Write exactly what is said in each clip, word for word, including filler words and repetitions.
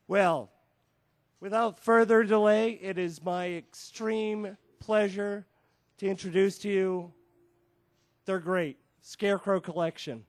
Well, without further delay, it is my extreme pleasure to introduce to you their great Scarecrow Collection.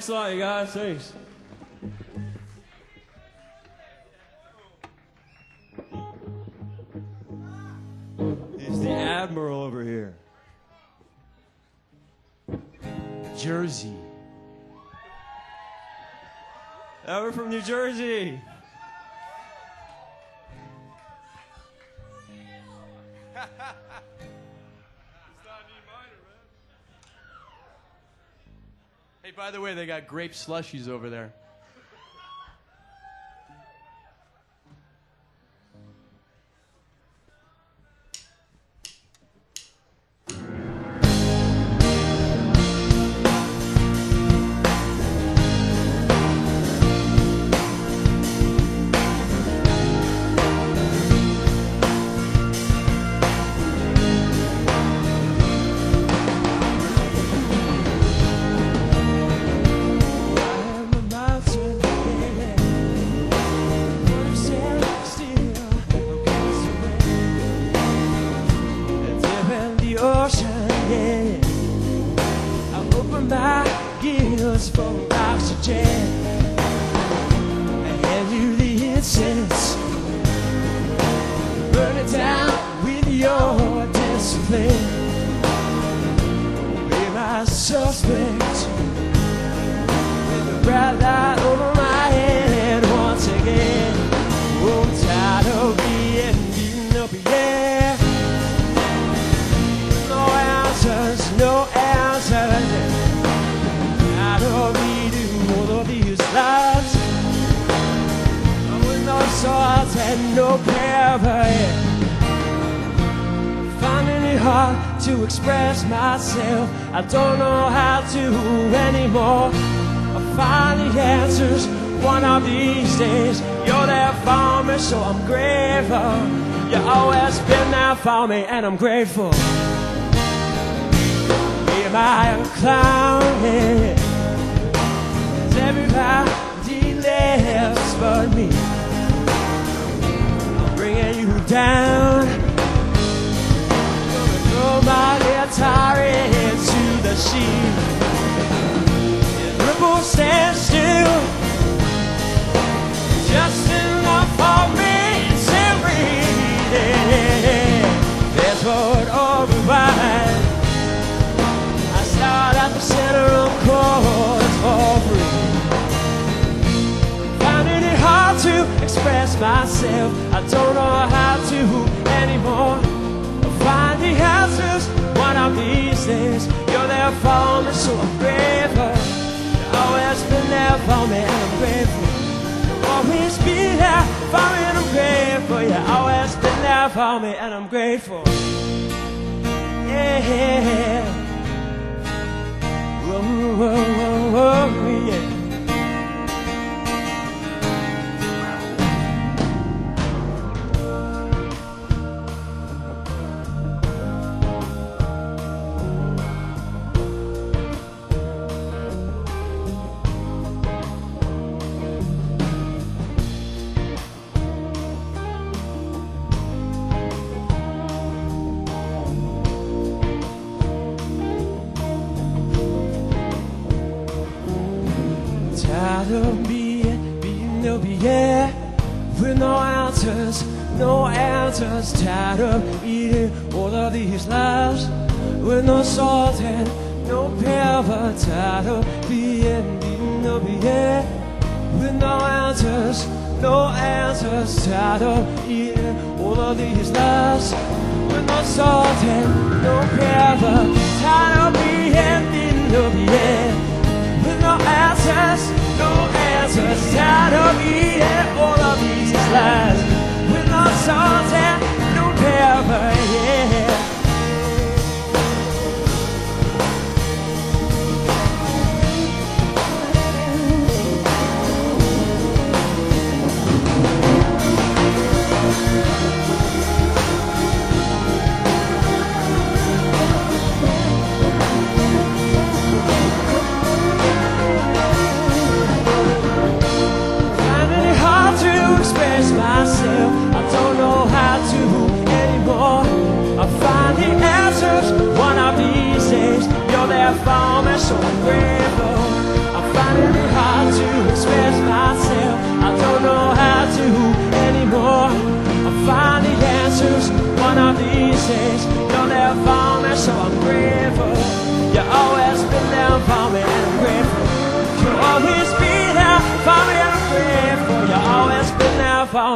Thanks a lot, you guys. Thanks. It's the Admiral over here. Jersey. Now we're from New Jersey. Hey, by the way, they got grape slushies over there. To express myself, I don't know how to anymore. I'll find the answers one of these days. You're there for me, so I'm grateful. You've always been there for me, and I'm grateful. Am I a clown? Yeah. 'Cause everybody laughs but me. I'm bringing you down. Throw my guitar into the sea. The ripples stand still, just enough for me to breathe. There's what over wide. I start at the center of chords for free. Finding it hard to express myself. I don't know how to anymore. Find the answers one of these days. You're there for me, so I'm grateful. You've always been there for me, and I'm grateful. You'll always be there for me, and I'm grateful. You've always been there for me, and I'm grateful. Yeah. Whoa, whoa, whoa, whoa, yeah. Tired of being, being up, yeah, with no answers, no answers. Tired of eating all of these lies with no salt and no pepper. Tired of being, being up, yeah, with no answers, no answers. Tired of eating all of these lies with no salt and no pepper. Tired of being, being up, yeah, with no answers, no answers. Tired of eating all of these lies with no salt and no pepper, yeah. Myself, I don't know how to anymore. I'll find the answers one of these days. You're there for me, so I'm grateful. I'll find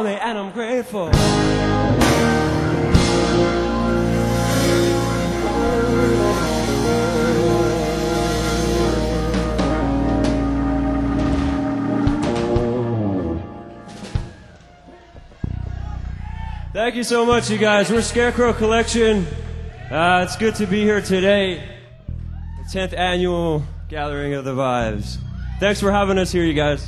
around me, and I'm grateful. Thank you so much, you guys. We're Scarecrow Collection. Uh, it's good to be here today. The tenth annual Gathering of the Vibes. Thanks for having us here, you guys.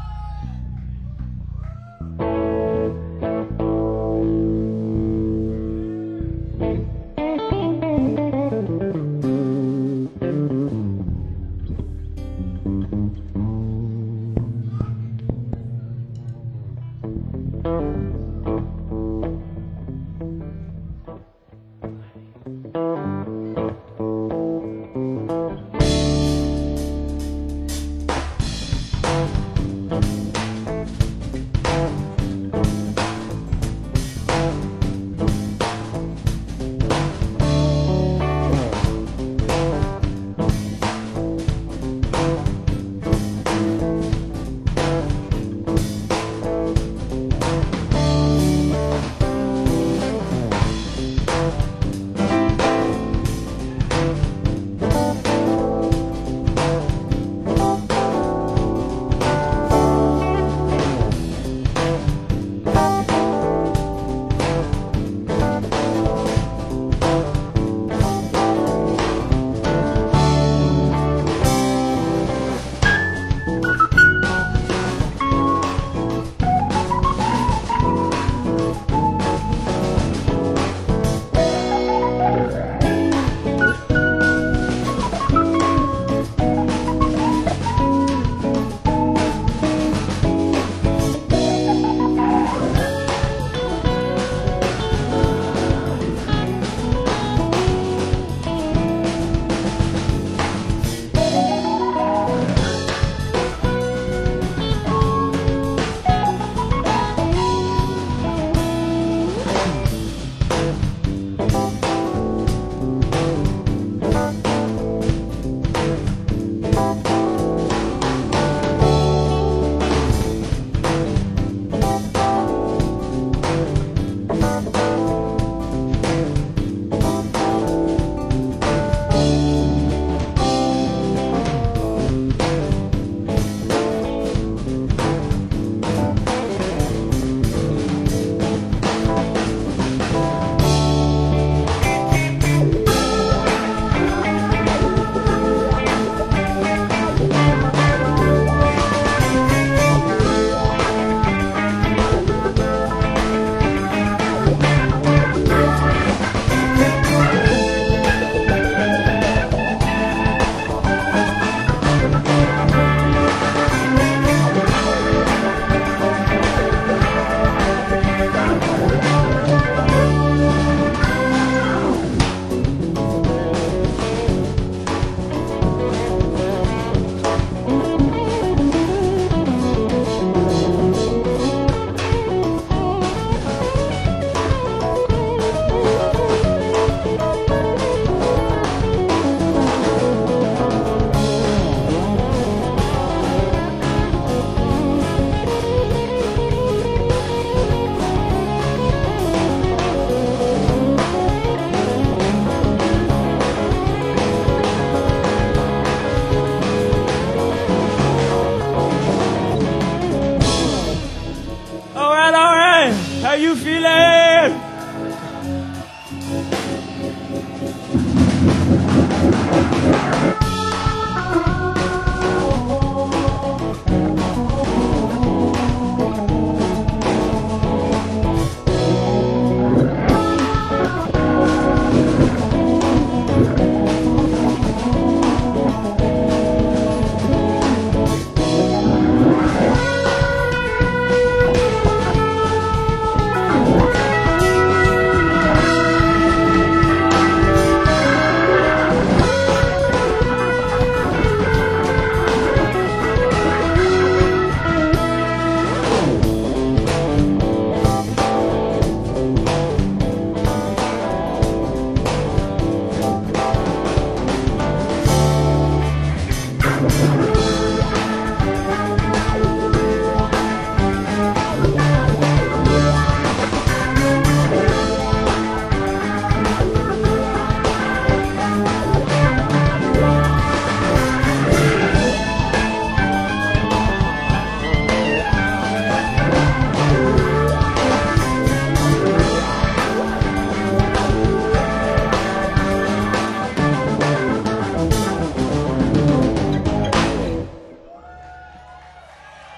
How you feeling?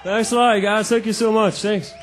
Thanks a lot, guys. Thank you so much. Thanks.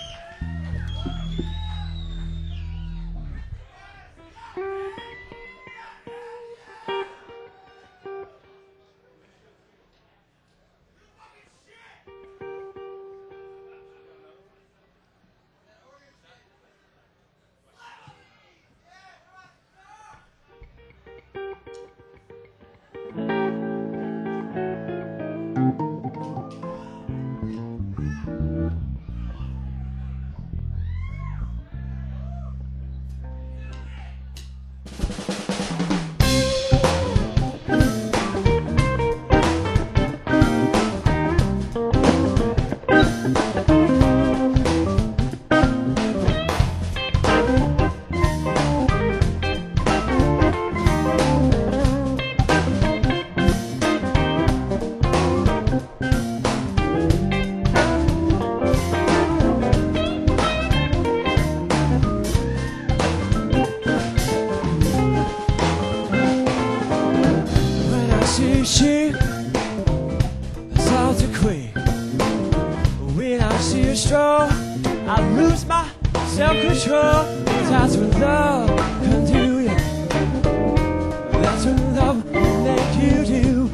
She sounds a queen. When I see her stroll, I lose my self-control. That's what love can do, yeah. That's what love will make you do.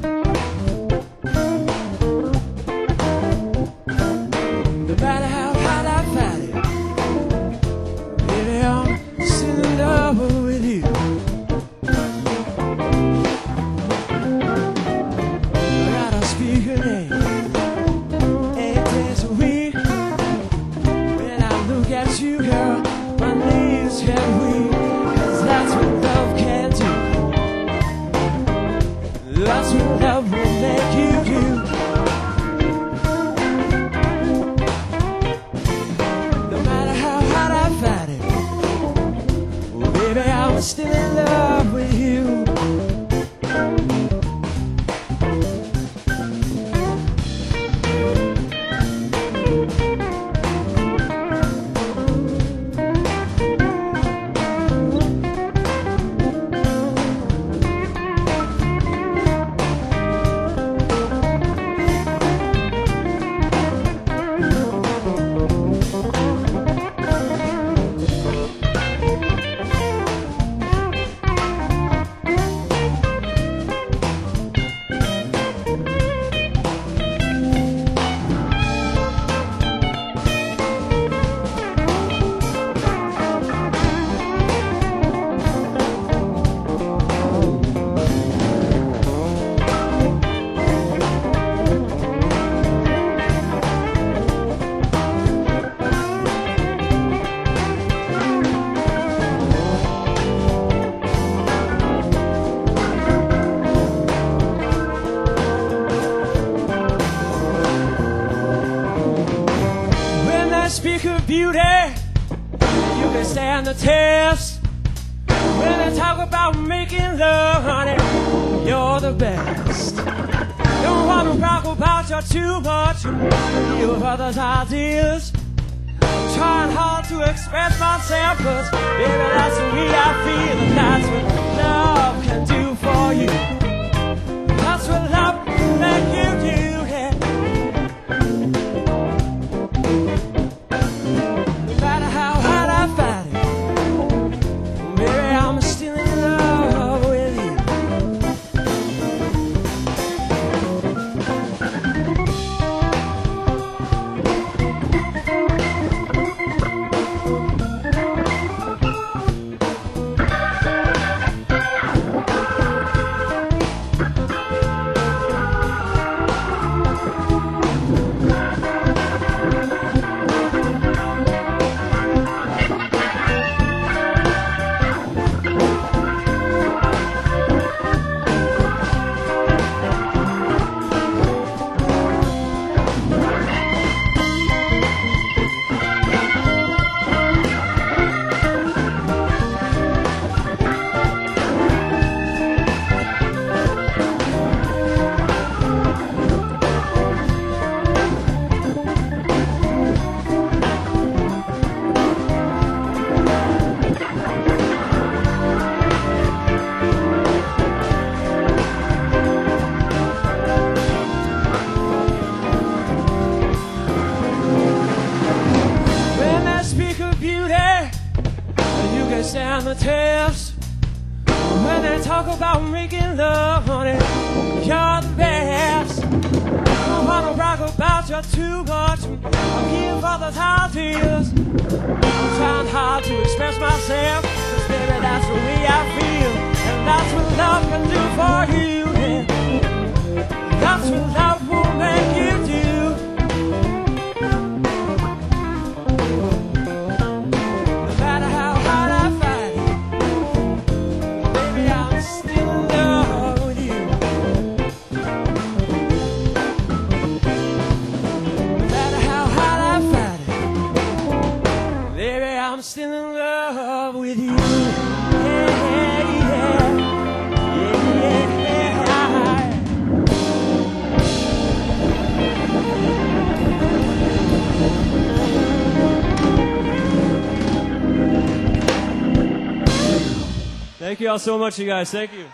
No matter how hard I fight it, baby, I'm still in love with you. That's what love will make you do. No matter how hard I fight it, well, baby, I'm still in love with you. Speak of beauty, you can stand the test. When they talk about making love, honey, you're the best. Don't want to talk about you too much, you others' ideas. I'm trying hard to express myself, but baby, that's the way I feel, and that's what love can do for you. That's what love can make you do. stand the test. When they talk about making love, honey, you're the best. I don't wanna brag about you too much. I'm here for the ideas. I'm trying hard to express myself, 'cause baby, that's the way I feel, and that's what love can do for you. Yeah. That's what love will make you do. No matter how hard I fight it, baby, I'm still in love with you. No matter how hard I fight it, baby, I'm still in love with you. Yeah, yeah, yeah, yeah. Thank you all so much, you guys. Thank you.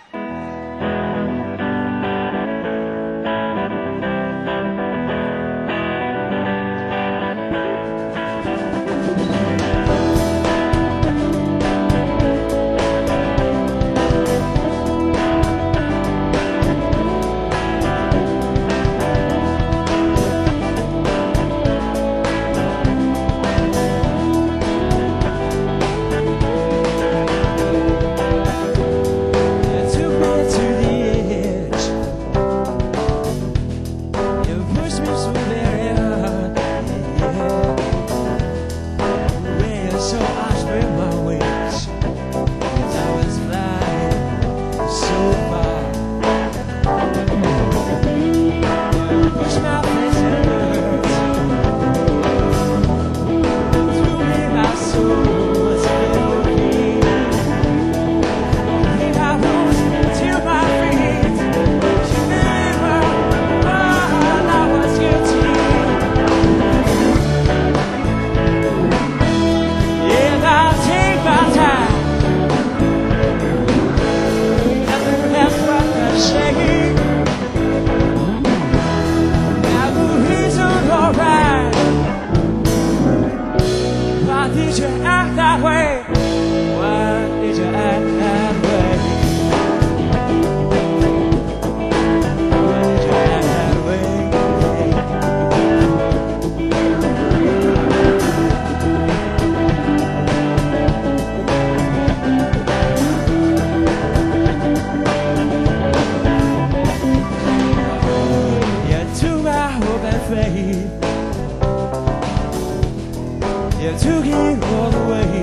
You took it all the way.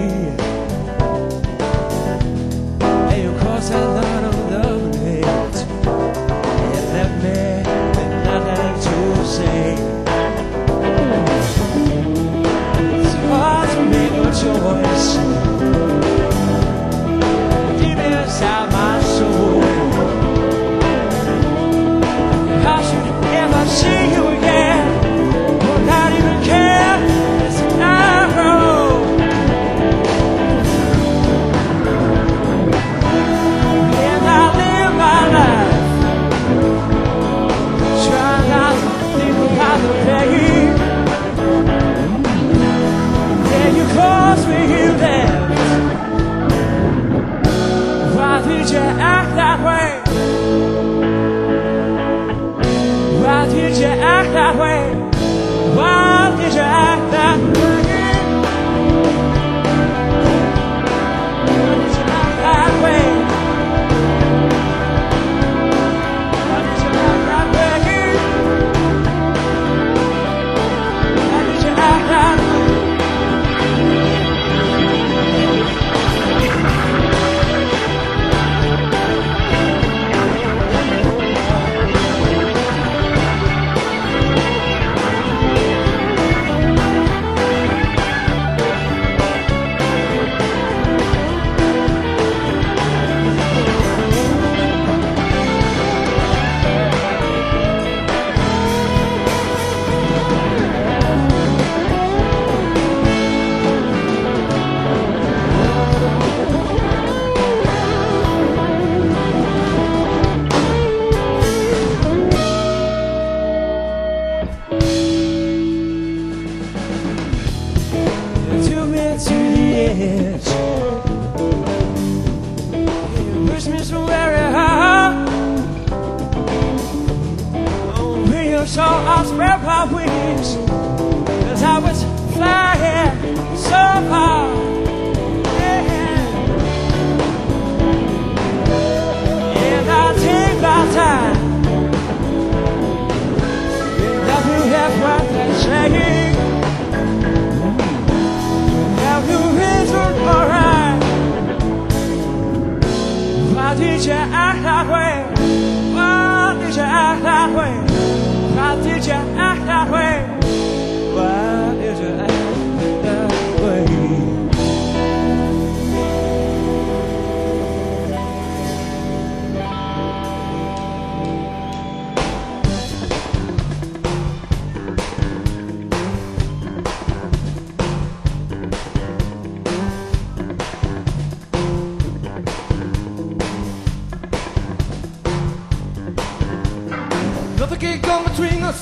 And you caused a lot of love and hate. You left me with nothing to say. It's hard to make a choice. Deep inside my soul, how should I ever see you again? Will not even care. It's an arrow. And I live my life, try not to think about the pain. Yeah, you caused me, you left. Why did you act that way? Why did you act that way? Why did you act that way? Why did you act that way? Why did you act that way? Why did you act that way? You took me to the edge. so I spread my wings, 'cause I was flying so far. Yeah. And I take my time. Have you heard what they're saying? Have you reasoned alright? Why did you act that way? Why did you act that way? Why did you act that way? Why did you act that way? Nothing can come between us.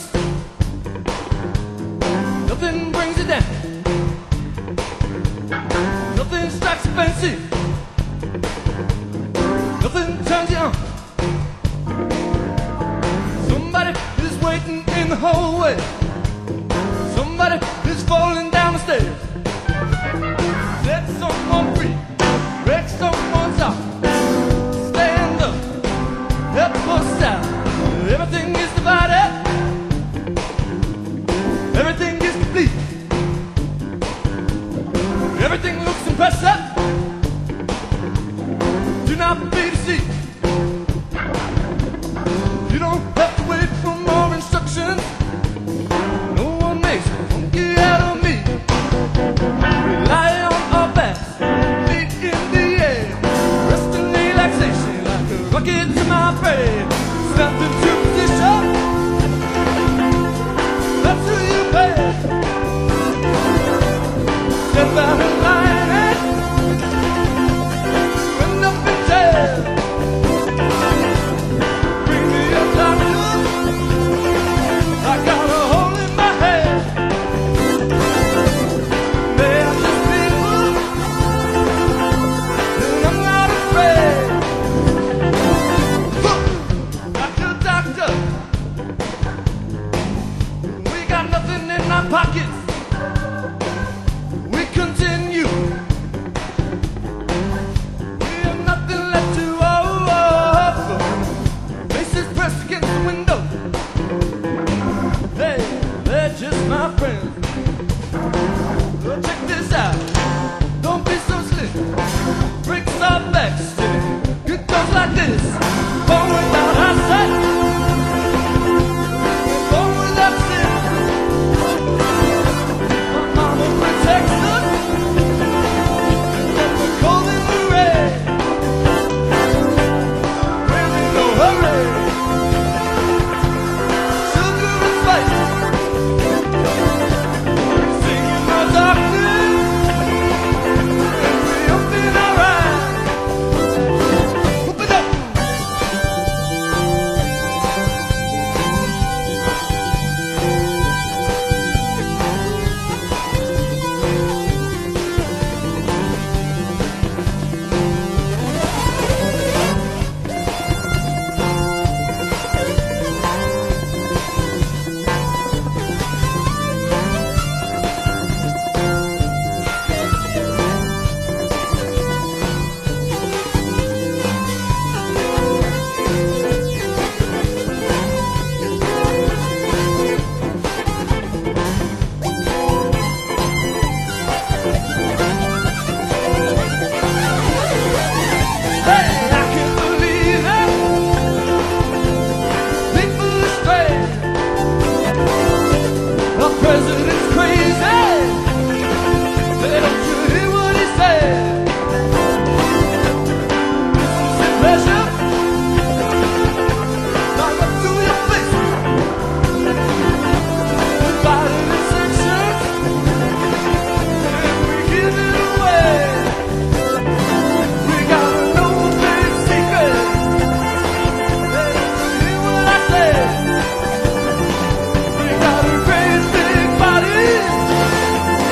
Nothing brings it down. Nothing strikes a fancy. Nothing turns you on. Somebody is waiting in the hallway. Somebody is falling down the stairs. Set someone free. Break someone's off. Stand up. Help us out. Everything is divided. Everything is complete. Everything looks impressive. Do not be deceived. You don't have to wait for more instructions. No one makes a monkey out of me. Rely on our backs, feet in the air. Rest in relaxation like a rocket to my brain. Nothing to position. That's who you pay. Step out of line and end up in jail. Bring me a doctor. I got a hole in my head. They are just people, and I'm not afraid. Doctor, doctor, we got nothing in our pockets. We continue. We have nothing left to offer. Faces pressed against the window. Hey, they're just my friends. Well, check this out. Don't be so slick. Breaks our backs. It goes like this. Born without eyesight. Born without sin. My mama protects us. And then we're cold in the rain. We're in no hurry. Sugar and spice. Singing my darkness. And we open our eyes. Open up. Hey, I can't believe it. People are strange. Our president's crazy. Hey, don't you hear what he said? It's a pleasure. Knock up to your face. Divided in sections. And we give it away. We gotta know a big secret. Hey, don't you hear what I said? We got a great big body.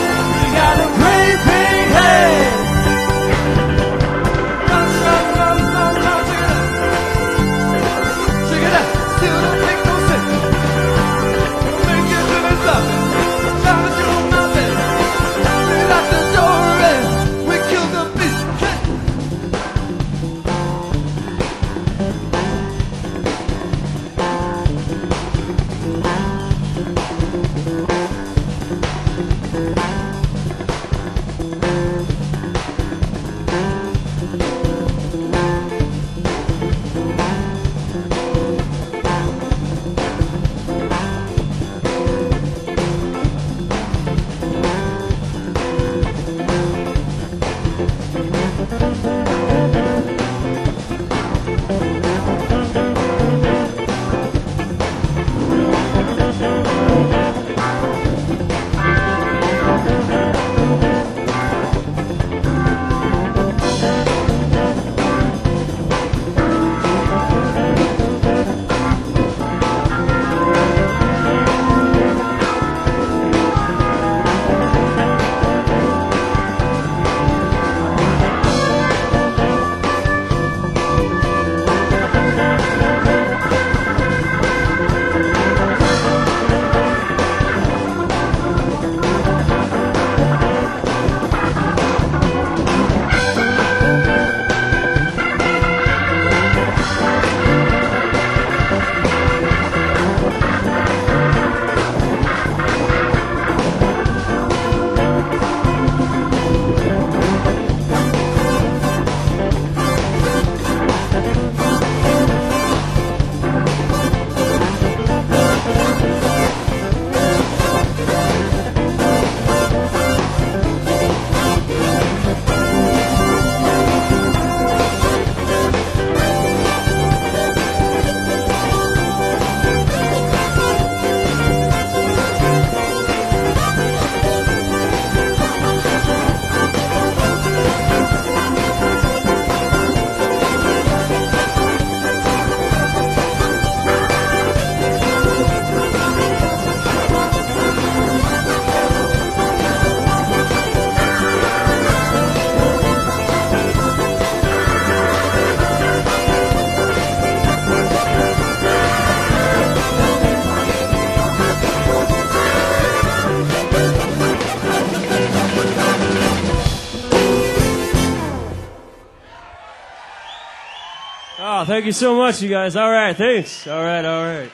Wow, thank you so much, you guys. All right, thanks. All right, all right.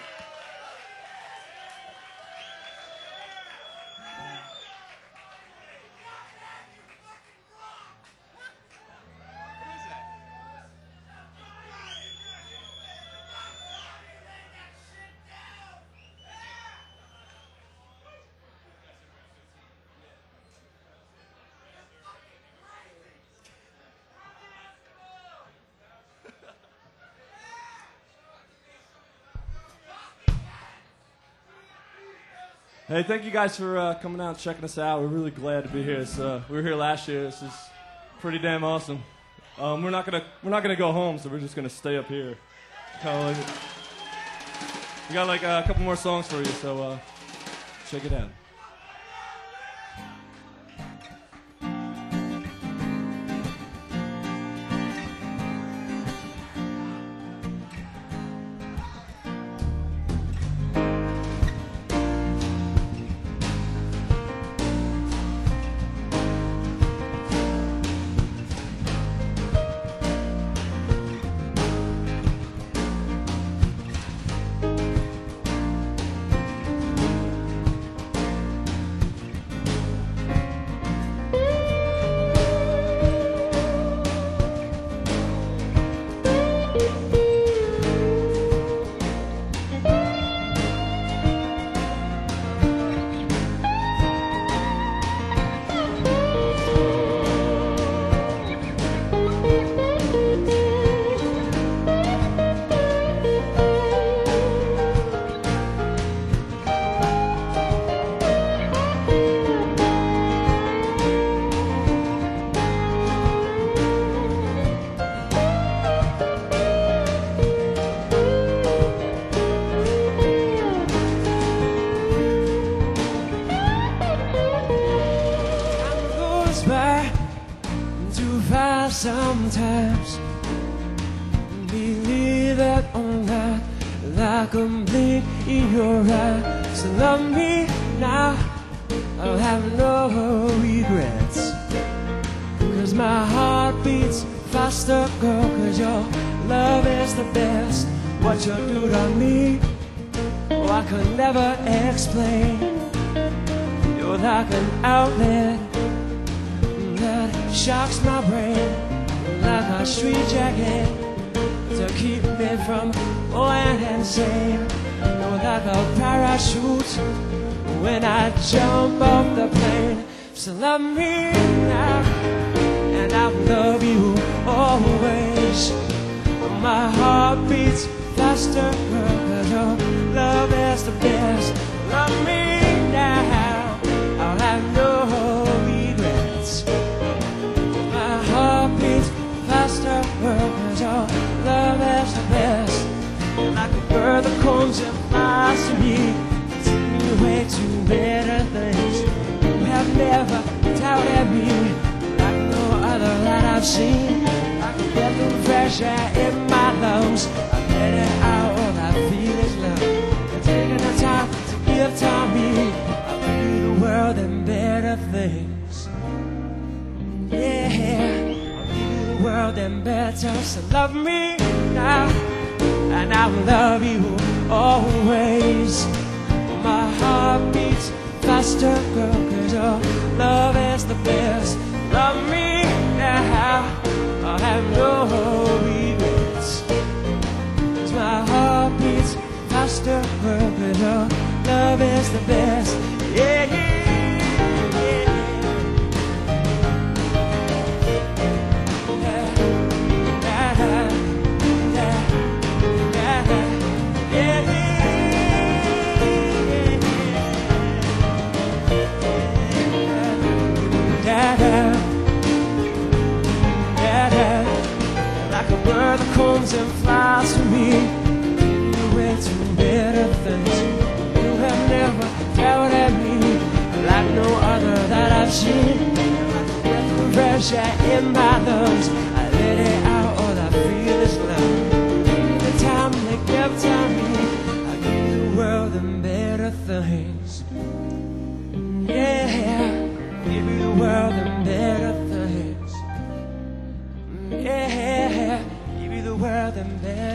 Hey, thank you guys for uh, coming out and checking us out. We're really glad to be here. It's, uh, we were here last year. This is pretty damn awesome. Um, we're not gonna we're not gonna go home, so we're just gonna stay up here. Kind of like it. We got like uh, a couple more songs for you, so uh, check it out. Sometimes believe it or not, like a blink in your eye. So love me now, I'll have no regrets. Cause my heart beats faster, girl, cause your love is the best. What you do to me, oh, I could never explain. You're like an outlet that shocks my brain, like a street jacket to keep me from going insane. You're like a parachute when I jump off the plane. So love me now, and I'll love you always. My heart beats faster, girl, cause your love is the best. Love me now, I'll have no regrets. My heart beats faster, girl, cause your love is the best. Like a bird that comes and flies to me, take me away to better things. You have never doubted me, like no other that I've seen. I can get the fresh air in my lungs. I let it out, all I feel is love. You're taking the time to give to me. I'll give you the world and better things. Yeah, world and better. So love me now, and I will love you always. My heart beats faster, girl, cause your love is the best. Love me now, I'll have no regrets. Cause my heart beats faster, girl, cause your love is the best. Yeah, yeah. That comes and flies to me, you're way too better things. You have never doubted me, like no other that I've seen. Like a breath of fresh air in my lungs, I let it out, all I feel is love. Give me the time to give to me, I give you the world and better things. Yeah, give you the world and better things. Yeah, the world and better.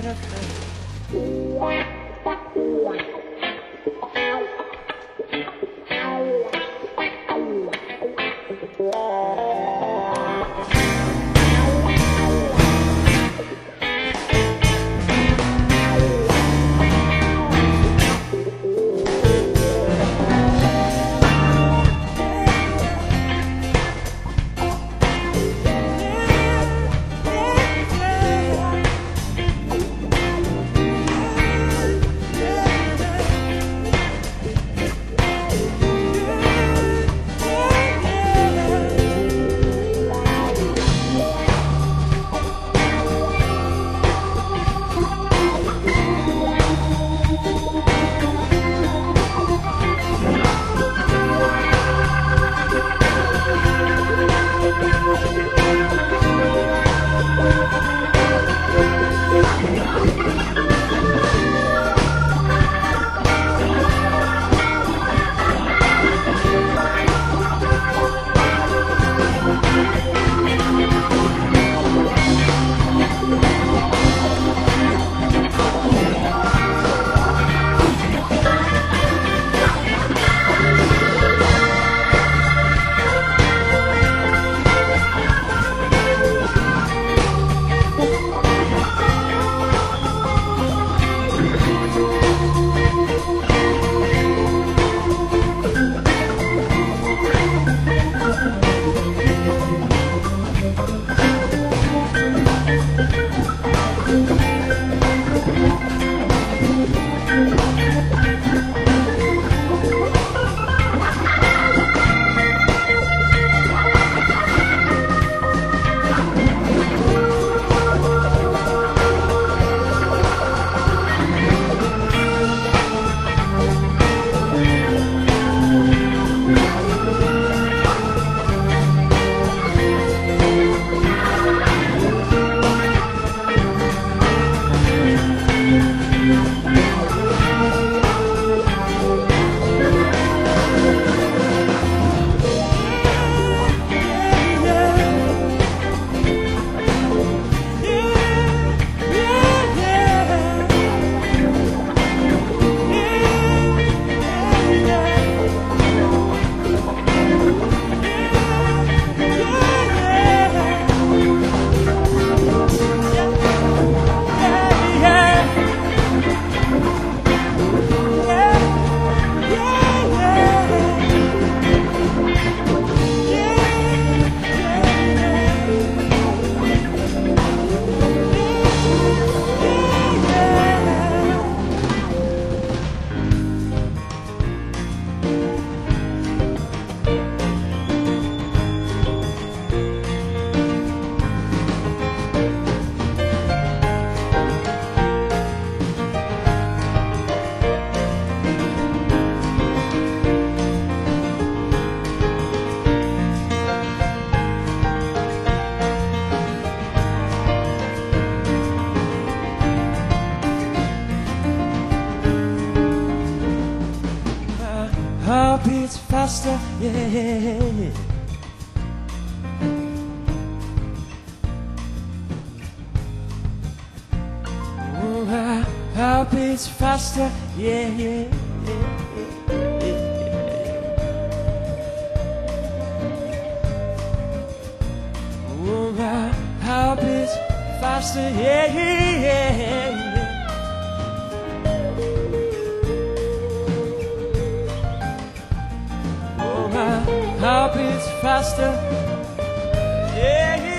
yeah. Oh, my heart beats faster, yeah, yeah, yeah, yeah, yeah. Oh, my heart beats faster, yeah, yeah, yeah, yeah. Oh, my heart beats faster, yeah, yeah, yeah.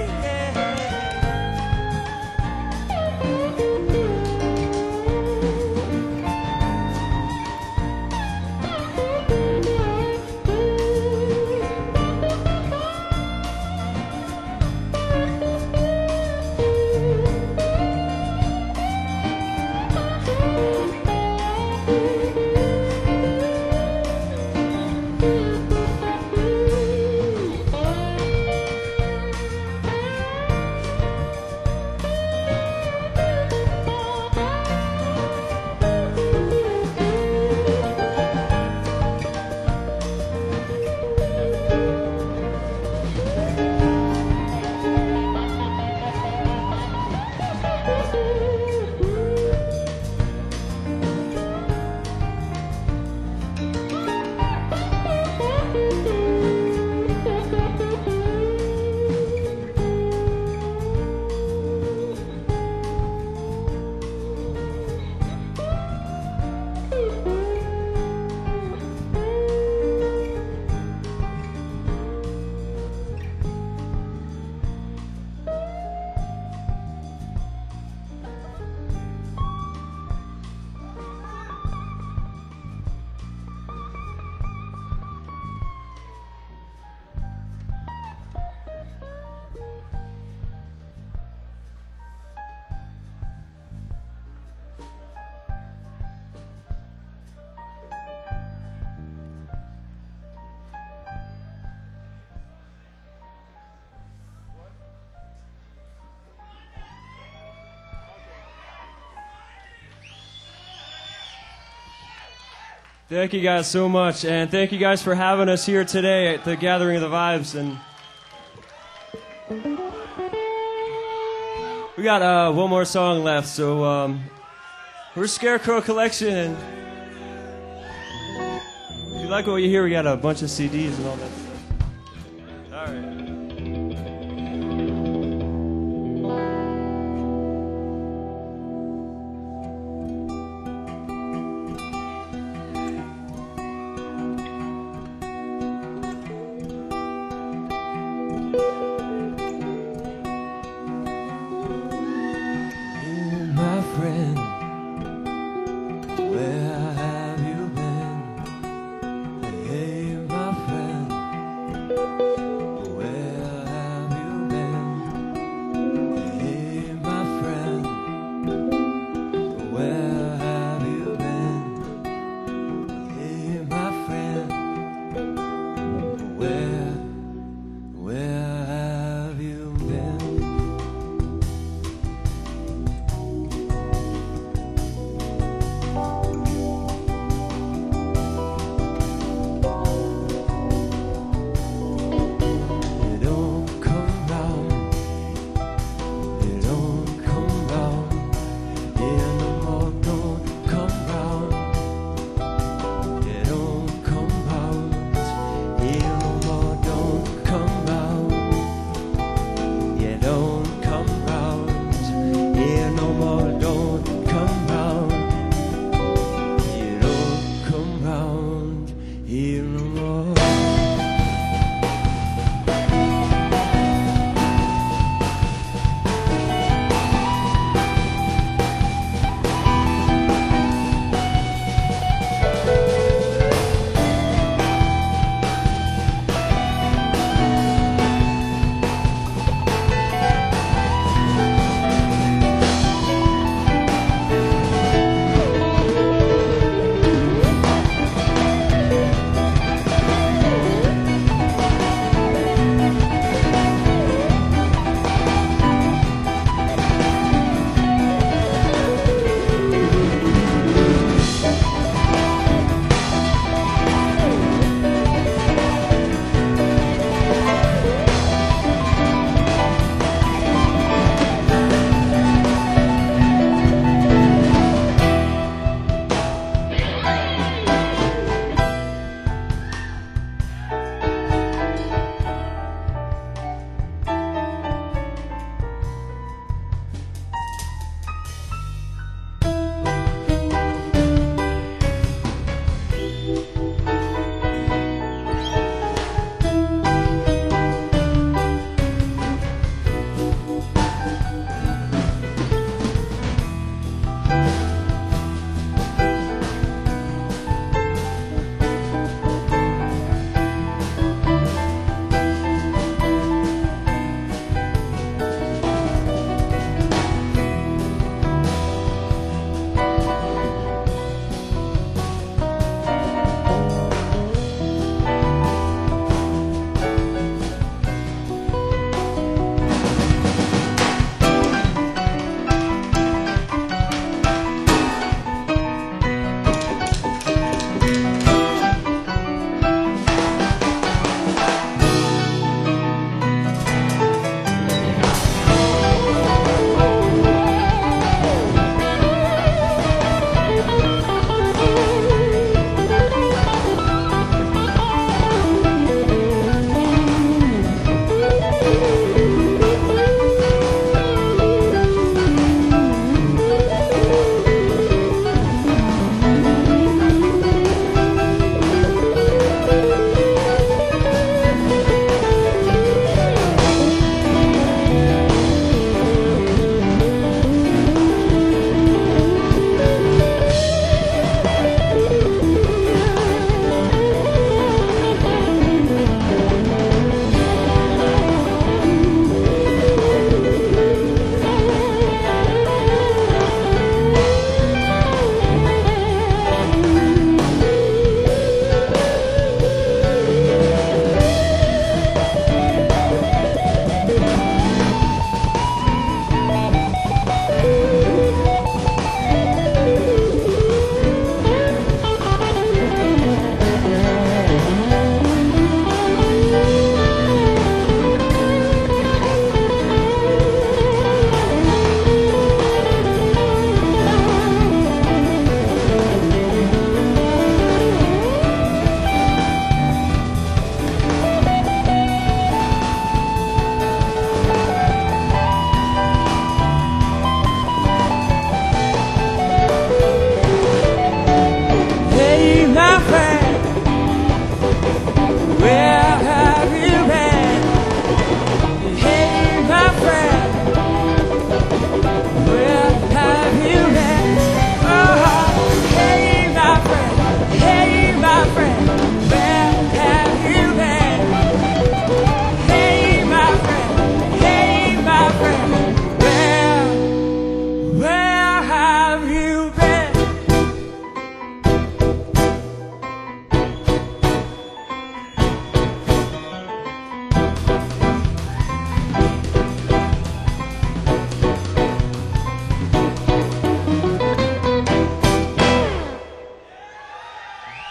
Thank you guys so much, and thank you guys for having us here today at the Gathering of the Vibes. And we got uh, one more song left, so um, we're Scarecrow Collection, and if you like what you hear, we got a bunch of C Ds and all that stuff. All right. My friend, where have you been? Hey, my friend,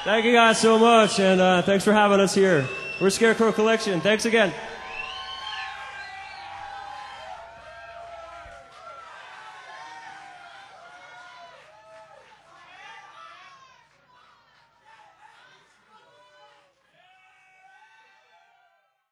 Thank you guys so much, and uh, thanks for having us here. We're Scarecrow Collection. Thanks again.